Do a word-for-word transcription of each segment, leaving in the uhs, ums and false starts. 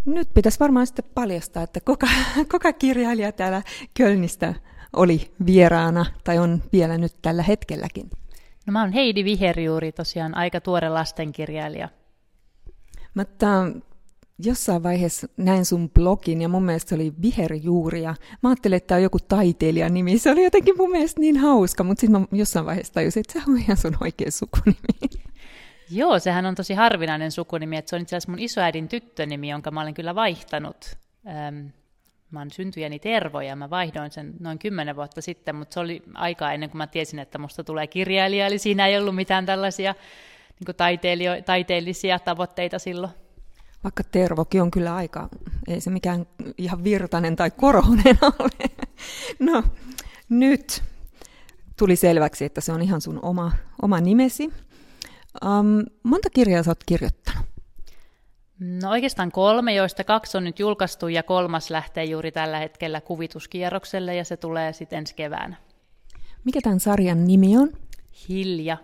Nyt pitäisi varmaan sitten paljastaa, että kuka, kuka kirjailija täällä Kölnistä oli vieraana tai on vielä nyt tällä hetkelläkin. No mä oon Heidi Viherjuuri, tosiaan aika tuore lastenkirjailija. Mutta jossain vaiheessa näin sun blogin ja mun mielestä se oli Viherjuuri ja mä ajattelin, että tämä on joku taiteilijan nimi. Se oli jotenkin mun mielestä niin hauska, mutta sitten mä jossain vaiheessa tajusin, että se on ihan sun oikea sukunimi. Joo, sehän on tosi harvinainen sukunimi, että se on itse asiassa mun isoäidin tyttönimi, jonka mä olen kyllä vaihtanut. Ähm, mä oon syntyjäni Tervo ja mä vaihdoin sen noin kymmenen vuotta sitten, mutta se oli aikaa ennen kuin mä tiesin, että musta tulee kirjailija, eli siinä ei ollut mitään tällaisia niin kuin taiteilio- taiteellisia tavoitteita silloin. Vaikka Tervokin on kyllä aika, ei se mikään ihan Virtanen tai Korhonen ole. No, nyt tuli selväksi, että se on ihan sun oma, oma nimesi. Um, monta kirjaa sä oot kirjoittanut? No oikeastaan kolme, joista kaksi on nyt julkaistu ja kolmas lähtee juuri tällä hetkellä kuvituskierrokselle ja se tulee sitten ensi keväänä. Mikä tämän sarjan nimi on? Hilja.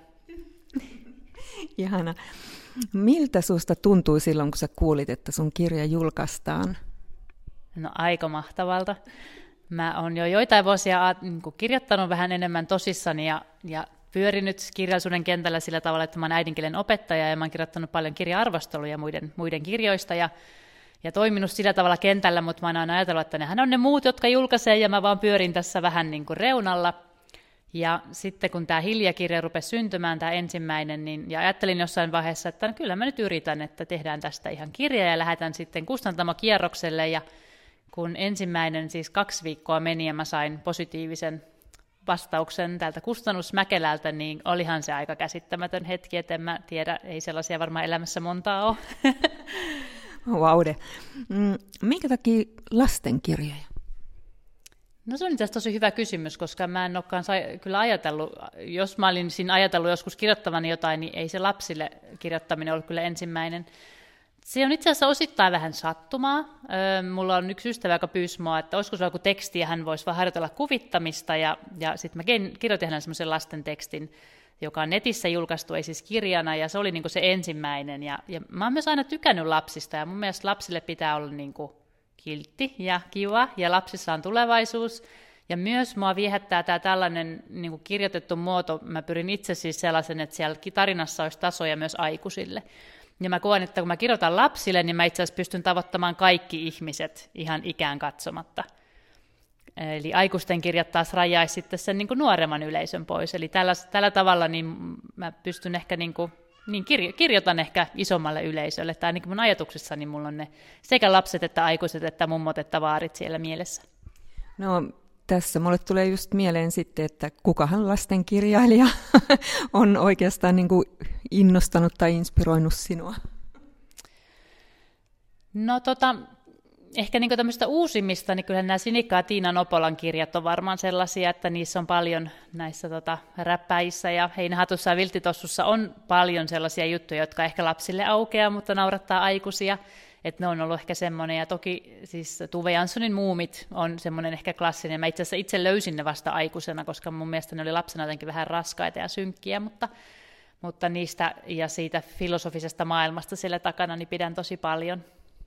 Ihana. Miltä susta tuntui silloin, kun sä kuulit, että sun kirja julkaistaan? No aika mahtavalta. Mä oon jo joitain vuosia niin kuin kirjoittanut vähän enemmän tosissani ja, ja pyörinyt kirjallisuuden kentällä sillä tavalla, että mä oon äidinkielen opettaja ja mä oon kirjoittanut paljon kirja-arvosteluja muiden, muiden kirjoista ja, ja toiminut sillä tavalla kentällä, mutta mä oon aina ajatellut, että nehän on ne muut, jotka julkaisee ja mä vaan pyörin tässä vähän niin kuin reunalla. Ja sitten kun tämä Hilja-kirja rupesi syntymään, tämä ensimmäinen, niin, ja ajattelin jossain vaiheessa, että no, kyllä mä nyt yritän, että tehdään tästä ihan kirja ja lähdetään sitten kustantamokierrokselle. Ja kun ensimmäinen siis kaksi viikkoa meni ja mä sain positiivisen vastauksen täältä kustannusmäkelältä, niin olihan se aika käsittämätön hetki, että en mä tiedä, ei sellaisia varmaan elämässä montaa ole. Vaude. Minkä takia lastenkirjoja? No se on itse asiassa tosi hyvä kysymys, koska mä en olekaan kyllä ajatellut, jos mä olin siinä ajatellut joskus kirjoittavani jotain, niin ei se lapsille kirjoittaminen ollut kyllä ensimmäinen. Se on itse asiassa osittain vähän sattumaa. Mulla on yksi ystävä, joka pyysi mua, että olisiko se joku teksti ja hän voisi vaan harjoitella kuvittamista. Ja, ja sitten mä kirjoitin hänelle semmoisen lasten tekstin, joka on netissä julkaistu, ei siis kirjana, ja se oli niinku se ensimmäinen. Ja, ja mä oon myös aina tykännyt lapsista, ja mun mielestä lapsille pitää olla niinku kiltti ja kiva, ja lapsissa on tulevaisuus. Ja myös mua viehättää tämä tällainen niinku kirjoitettu muoto. Mä pyrin itse siis sellaisen, että siellä tarinassa olisi tasoja myös aikuisille. Ja mä koen, että kun mä kirjoitan lapsille, niin mä itse asiassa pystyn tavoittamaan kaikki ihmiset ihan ikään katsomatta. Eli aikuisten kirjat taas rajaisi sitten sen niin kuin nuoremman yleisön pois. Eli tällä, tällä tavalla niin mä pystyn ehkä, niin kuin, niin kirjo, kirjoitan ehkä isommalle yleisölle. Tai ainakin mun ajatuksissani mulla on ne sekä lapset että aikuiset että mummot että vaarit siellä mielessä. No tässä mulle tulee just mieleen sitten, että kukahan lastenkirjailija on oikeastaan niin kuin innostanut tai inspiroinut sinua? No tota, ehkä niin tämmöistä uusimmista, niin kyllä nämä Sinikka ja Tiina Nopolan kirjat on varmaan sellaisia, että niissä on paljon näissä tota, räppäissä ja Heinähatussa ja Vilttitossussa on paljon sellaisia juttuja, jotka ehkä lapsille aukeaa, mutta naurattaa aikuisia. Että ne on ollut ehkä semmoinen, ja toki siis Tuve Janssonin Muumit on semmoinen ehkä klassinen. Mä itse asiassa itse löysin ne vasta aikuisena, koska mun mielestä ne oli lapsena jotenkin vähän raskaita ja synkkiä, mutta, mutta niistä ja siitä filosofisesta maailmasta siellä takana niin pidän tosi paljon.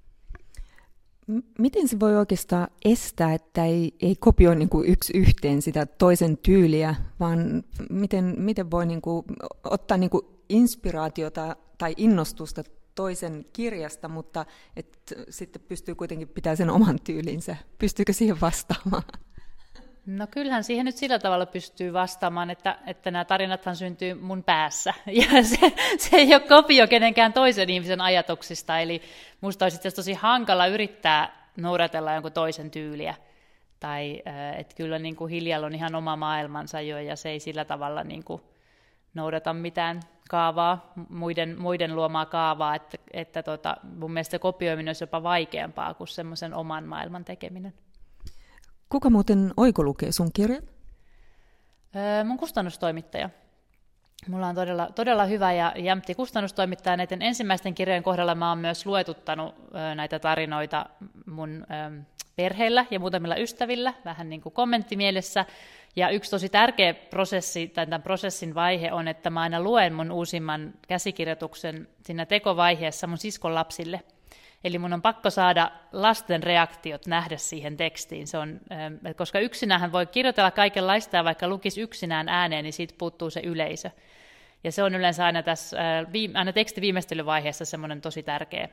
Miten se voi oikeastaan estää, että ei, ei kopioi niin kuin yksi yhteen sitä toisen tyyliä, vaan miten, miten voi niin kuin ottaa niin kuin inspiraatiota tai innostusta toisen kirjasta, mutta et sitten pystyy kuitenkin pitämään sen oman tyylinsä. Pystyykö siihen vastaamaan? No kyllähän siihen nyt sillä tavalla pystyy vastaamaan, että, että nämä tarinathan syntyy mun päässä. Ja se, se ei ole kopio kenenkään toisen ihmisen ajatuksista, eli musta olisi tosi hankala yrittää noudatella jonkun toisen tyyliä. Tai että kyllä niin kuin Hiljalla on ihan oma maailmansa jo, ja se ei sillä tavalla niin kuin noudata mitään kaavaa, muiden, muiden luomaa kaavaa, että, että tota, mun mielestä kopioiminen olisi jopa vaikeampaa kuin semmoisen oman maailman tekeminen. Kuka muuten oikolukee sun kirjat? Öö, mun kustannustoimittaja. Mulla on todella, todella hyvä ja jämpti kustannustoimittaja. Näiden ensimmäisten kirjojen kohdalla mä oon myös luetuttanut ö, näitä tarinoita mun ö, perheellä ja muutamilla ystävillä, vähän niin kuin kommenttimielessä. Ja yksi tosi tärkeä prosessi, tai tämän prosessin vaihe on, että mä aina luen mun uusimman käsikirjoituksen siinä tekovaiheessa mun siskon lapsille. Eli mun on pakko saada lasten reaktiot nähdä siihen tekstiin. Se on, koska yksinään voi kirjoitella kaikenlaista ja vaikka lukisi yksinään ääneen, niin siitä puuttuu se yleisö. Ja se on yleensä aina, tässä, aina tekstiviimeistelyvaiheessa semmoinen tosi tärkeä,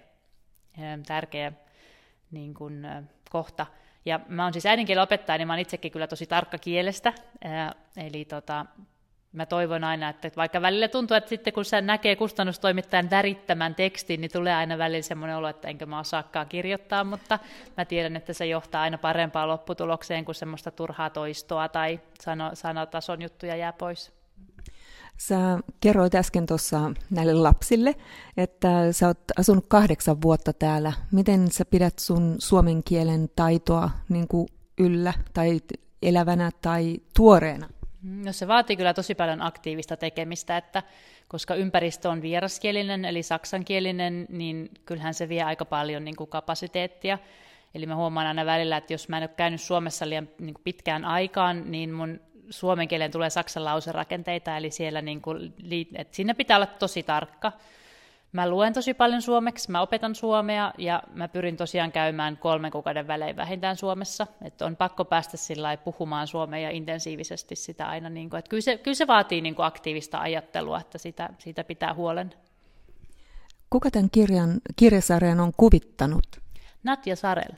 tärkeä niin kuin, kohta. Ja mä oon siis äidinkielen opettaja, niin mä oon itsekin kyllä tosi tarkka kielestä. Eli tota, mä toivon aina, että vaikka välillä tuntuu, että sitten kun sä näkee kustannustoimittajan värittämän tekstin, niin tulee aina välillä semmoinen olo, että enkä mä osaakaan kirjoittaa, mutta mä tiedän, että se johtaa aina parempaan lopputulokseen, kuin semmoista turhaa toistoa tai sano, sanatason juttuja jää pois. Sä kerroit äsken tuossa näille lapsille, että sä oot asunut kahdeksan vuotta täällä. Miten sä pidät sun suomen kielen taitoa niin kuin yllä tai elävänä tai tuoreena? No se vaatii kyllä tosi paljon aktiivista tekemistä, että koska ympäristö on vieraskielinen eli saksankielinen, niin kyllähän se vie aika paljon niin kuin kapasiteettia. Eli mä huomaan aina välillä, että jos mä en ole käynyt Suomessa liian niin kuin pitkään aikaan, niin mun suomen kieleen tulee saksan lauserakenteita, eli siellä niin kuin, että siinä pitää olla tosi tarkka. Mä luen tosi paljon suomeksi, mä opetan suomea ja mä pyrin tosiaan käymään kolmen kuukauden välein vähintään Suomessa. Että on pakko päästä sillä puhumaan suomea ja intensiivisesti sitä aina. Niin kuin, että kyllä, se, kyllä se vaatii niin kuin aktiivista ajattelua, että sitä, siitä pitää huolen. Kuka tämän kirjan, kirjasarjan on kuvittanut? Natja Sarel.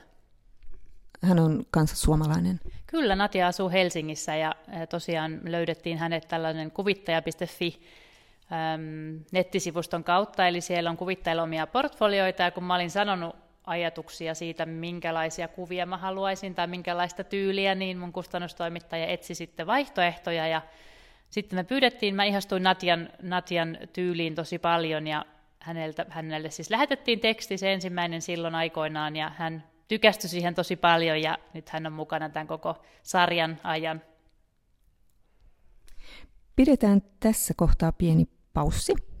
Hän on kanssa suomalainen. Kyllä, Natja asuu Helsingissä ja tosiaan löydettiin hänet tällainen kuvittaja piste fi nettisivuston kautta, eli siellä on kuvittajilla omia portfolioita, ja kun mä olin sanonut ajatuksia siitä, minkälaisia kuvia mä haluaisin tai minkälaista tyyliä, niin mun kustannustoimittaja etsi sitten vaihtoehtoja, ja sitten me pyydettiin, mä ihastuin Natjan, Natjan tyyliin tosi paljon, ja häneltä, hänelle siis lähetettiin teksti, se ensimmäinen silloin aikoinaan, ja hän tykästyi siihen tosi paljon, ja nyt hän on mukana tämän koko sarjan ajan. Pidetään tässä kohtaa pieni paussi.